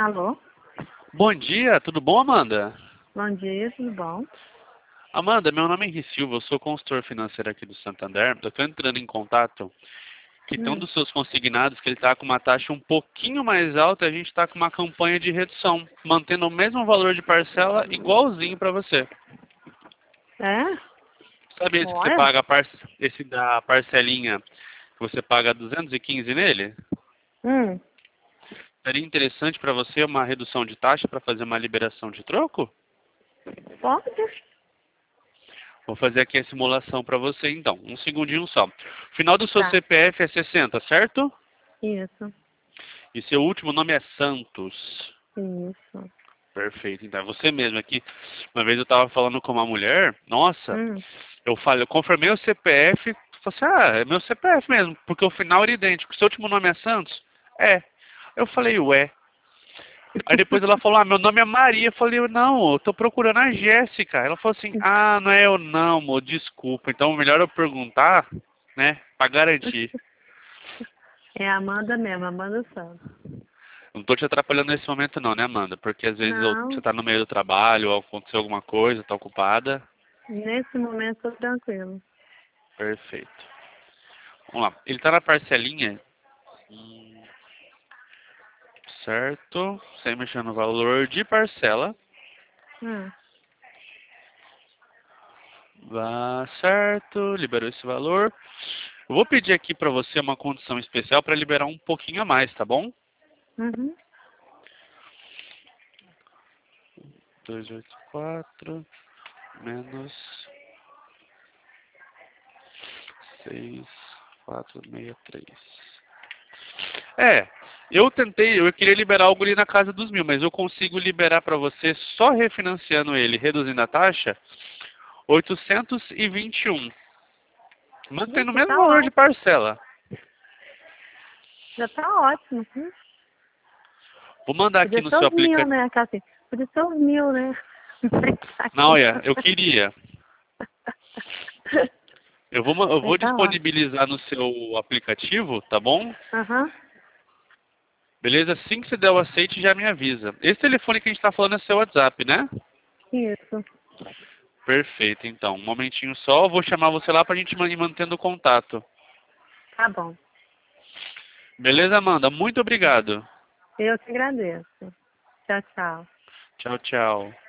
Alô? Bom dia, tudo bom, Amanda? Bom dia, tudo bom? Amanda, meu nome é Henri Silva, eu sou consultor financeiro aqui do Santander. Estou entrando em contato que tem um Hum. dos seus consignados que ele está com uma taxa um pouquinho mais alta e a gente está com uma campanha de redução, mantendo o mesmo valor de parcela igualzinho para você. É? Sabe esse que você Olha. paga, esse da parcelinha, que você paga 215 nele? Hum. Seria interessante para você uma redução de taxa para fazer uma liberação de troco? Pode? Vou fazer aqui a simulação para você então. Um segundinho só. O final do seu Tá. CPF é 60, certo? Isso. E seu último nome é Santos. Isso. Perfeito. Então é você mesmo aqui. Uma vez eu estava falando com uma mulher, nossa, Hum. eu confirmei o CPF, falei assim, ah, é meu CPF mesmo, porque o final era idêntico. Seu último nome é Santos? É. Eu falei, ué. Aí depois ela falou, ah, meu nome é Maria. Eu falei, não, eu tô procurando a Jéssica. Ela falou assim, ah, não é eu não, amor, desculpa. Então melhor eu perguntar, né, pra garantir. É a Amanda mesmo, Amanda Santos. Não tô te atrapalhando nesse momento não, né, Amanda? Porque às vezes você Não, tá no meio do trabalho, ou aconteceu alguma coisa, tá ocupada. nesse momento tô tranquilo. Perfeito. Vamos lá. Ele tá na parcelinha, certo? Sem mexer no valor de parcela. Hum. Certo, liberou esse valor. Eu vou pedir aqui pra você uma condição especial para liberar um pouquinho a mais, tá bom? Uhum. 284 menos 6463. É, eu queria liberar algo ali na casa dos 1.000, mas eu consigo liberar para você só refinanciando ele, reduzindo a taxa, 821, mantendo o Gente, mesmo tá valor de ótimo. parcela. Já tá ótimo. Vou mandar aqui Podia no ser seu os 1.000, aplicativo. né? Aquela assim. Podia ser os 1.000, né? Não, olha, eu queria. Eu Mas vou tá ótimo. disponibilizar no seu aplicativo, tá bom? Aham. Beleza? Assim que você der o aceite, já me avisa. Esse telefone que a gente está falando é seu WhatsApp, né? Isso. Perfeito, então. Um momentinho só, eu vou chamar você lá pra gente ir mantendo o contato. Tá bom. Beleza, Amanda? Muito obrigado. Eu que agradeço. Tchau, tchau. Tchau, tchau.